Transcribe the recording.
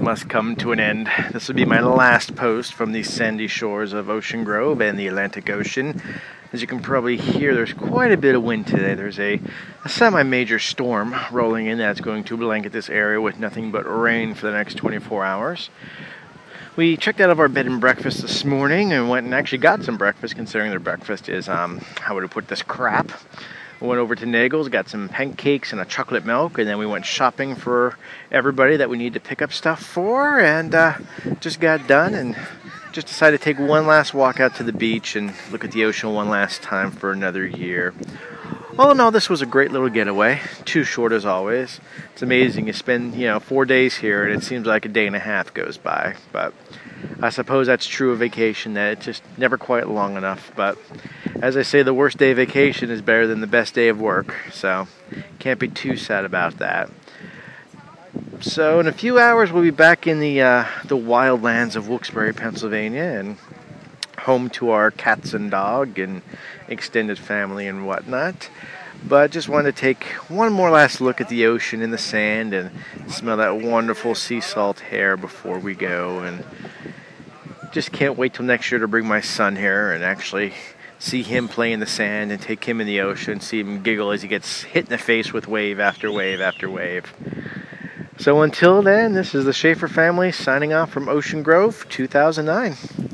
must come to an end. This will be my last post from the sandy shores of Ocean Grove and the Atlantic Ocean. As you can probably hear, there's quite a bit of wind today. There's a semi-major storm rolling in that's going to blanket this area with nothing but rain for the next 24 hours. We checked out of our bed and breakfast this morning and went and actually got some breakfast, considering their breakfast is, how would I put this, crap. We went over to Nagel's, got some pancakes and a chocolate milk, and then we went shopping for everybody that we need to pick up stuff for, and just got done and just decided to take one last walk out to the beach and look at the ocean one last time for another year. All in all, this was a great little getaway. Too short as always. It's amazing. You spend, 4 days here and it seems like a day and a half goes by. But I suppose that's true of vacation, that it's just never quite long enough. But as I say, the worst day of vacation is better than the best day of work. So can't be too sad about that. So in a few hours, we'll be back in the wild lands of Wilkes-Barre, Pennsylvania, and home to our cats and dog and extended family and whatnot. But just wanted to take one more last look at the ocean and the sand and smell that wonderful sea salt air before we go. And just can't wait till next year to bring my son here and actually see him play in the sand and take him in the ocean, see him giggle as he gets hit in the face with wave after wave after wave. So until then, this is the Schaefer family signing off from Ocean Grove, 2009.